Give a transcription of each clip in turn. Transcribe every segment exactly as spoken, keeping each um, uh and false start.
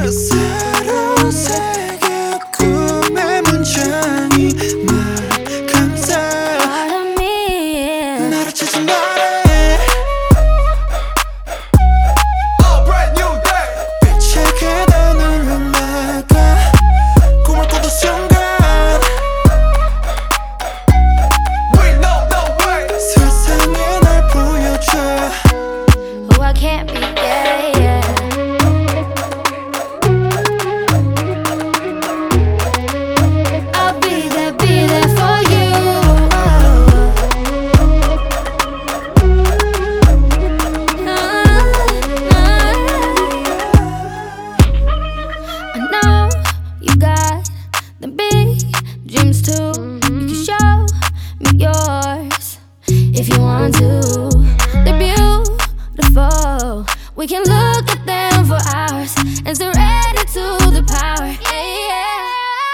새로운 세계 꿈의 문장이 날 감싸 나를 찾아 말해 A brand new day 빛의 계단을 올라가 꿈을 꿔도 순간 We know the way 세상에 날 보여줘 Who I can't be, yeah, yeah. I'll be there, be there for you. I know you got the big dreams too. You can show me yours if you want to. They're beautiful. We can look at them for hours and surrender to the power. Yeah, yeah.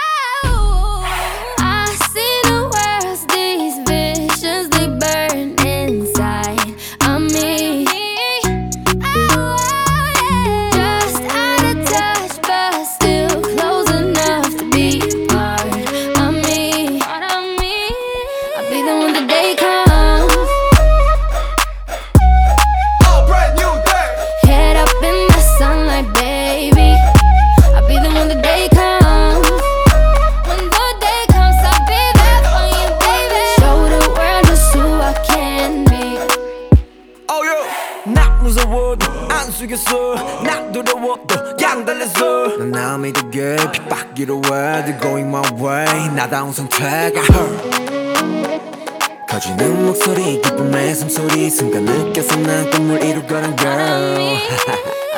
I see the words, these visions, they burn inside of me. Just out of touch, but still close enough to be part of me. I'll be the one the day comes. A brand new day Head up in the sunlight, baby. I'll be the one the day comes. When the day comes, I'll be there for you, baby. Show the world just who I can be. Oh yeah 나 무서워도 안 속였어 나 두려워도 양 달렸어 난 나 믿게 빗박이로 해 They're going my way 나다운 선택 I heard 커지는 목소리 기쁨의 숨소리 순간 느껴서 난 꿈을 이루려는 girl